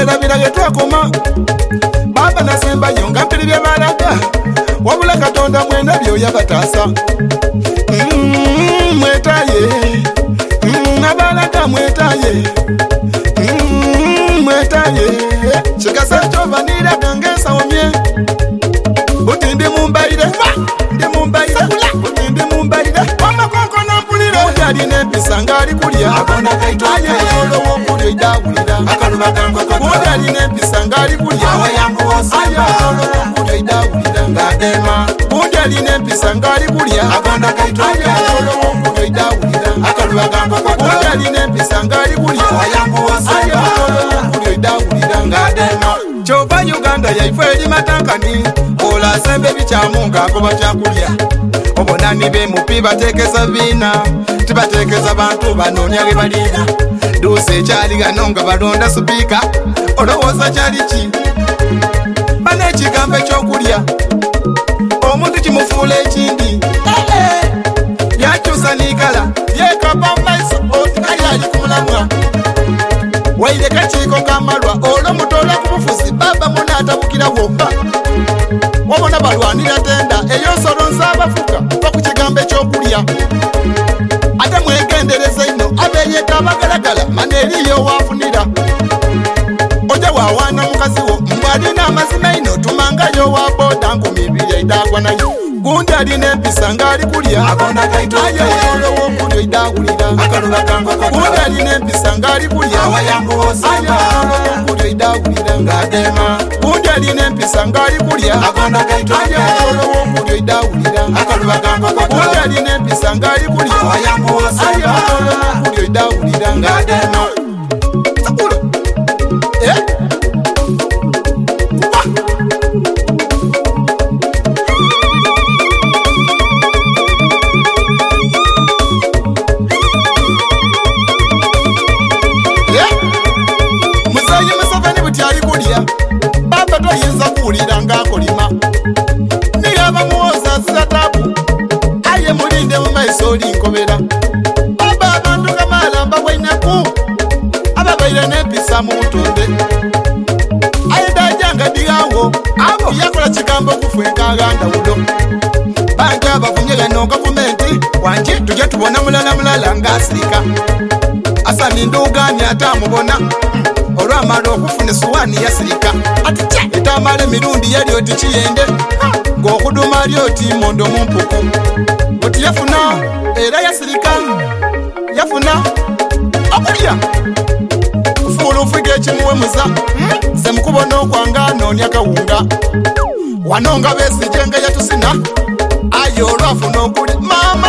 twerabira getwakoma baba nasemba yonga mpiri bye balaga wabula Katonda mwena byoya batasa mwetaye nabalaga mwetaye mwetaye chikasa chovanira gangesa omye utindi mumbaire utindi mumbaire wamakoko nampulire ujali nempisa ngali kulya akonda kaitoye yolo wokulyo idawulira akaluba kankoko ujali nempisa ngali kulya awayangu osaya yolo wokulyo idawulira ngadema ujali nempisa ngali kulya akonda kaitoye yolo wokulyo idawulira akaluba kankoko ujali nempisa ngali kulya awayangu osaya yolo wokulyo idawulira ngadema Choba Uganda yaifwe eri matankani ola sembe bichamunga koba chakulya obonani be mupi batekeza bina tibatekeza bantu banonya gebalira dose chali ganonga balonda supika olowoza chali chi bane chigambe chokulya omuntu kimufule ekindi yachusa nikala yekapa maiso otikayali kumulamwa waile kachiko kamalwa olo mutola kubufuzi baba muna atabukira womba wabona balwanira tenda eyo solo nsabafuka bakukigambe ekyokulya ate mwegendereza ino abenyeta abagalagala maneriyo wafunira oja wawana mukazi wo mbwalina amazima ino tumangayo wa boda 200 idagwa nayo gundi alina empisa ngali kulya akonda kaitoye yolo wokulyo idawulira akaluba kankoko gundi alina empisa ngali kulya awayangu osaya yolo wokulyo idawulira ngadema gundi alina empisa ngali kulya akonda kaitoye yolo wokulyo idawulira akaluba kankoko gundi alina empisa ngali kulya awayangu osaya yolo wokulyo idawulira ngadema sakula baba toyinza kuwulira ng'akolima niyaba muwoza zizatabu aye mulinde mu maiso olinkobera baba abantu kamalamba bwainaku ababaire n'empisa mu butonde aye dajanga digawo abo yakola kigambo okufwenkaganda wulo bangi abavunyega no gavumenti wanji tujja tubona mulala ng'asirika asani ndugani atamubona olwamala okufuna esuwaani yasirika ati kya etamala emirundi yali oti kiyende ng'okuduma lyoti mondo mumpuku oti yafuna era yasirika yafuna okulya kufuula ofuga ekimuwemuza semukubona okwanga noonya kawunga wanonga beesijenga yatusina aye olwafuna okuli mama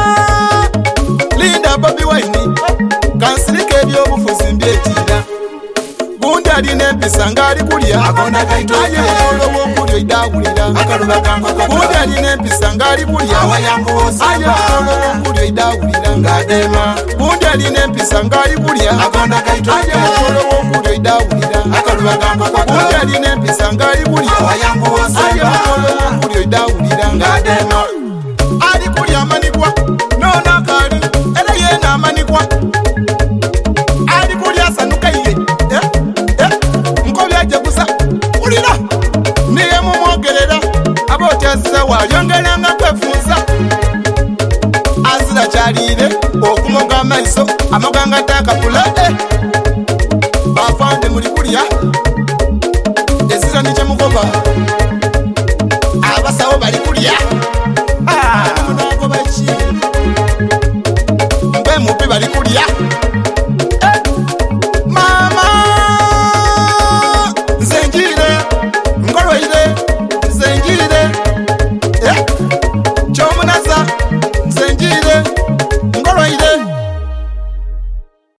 Linda Bobi Wine kansirika ebyobufuzi mbyetira gundi alina empisa ngali kulya akonda kaitoye yolo wokulyo idawulira akaluba kankoko gundi alina empisa ngali kulya awayangu osaya yolo wokulyo idawulira ngadema gundi alina empisa ngali kulya akonda kaitoye yolo wokulyo idawulira akaluba kankoko gundi alina empisa ngali kulya awayangu osaya yolo wokulyo idawulira ngadema ali kulya amanikwa nona kali era yena amanikwa ali kulya sanuka iye nkobyajjaguza ulira niye mumwogerera abootyaziza walyongeranga kwefunza azira kyaliire okumoga amaiso amaganga takakula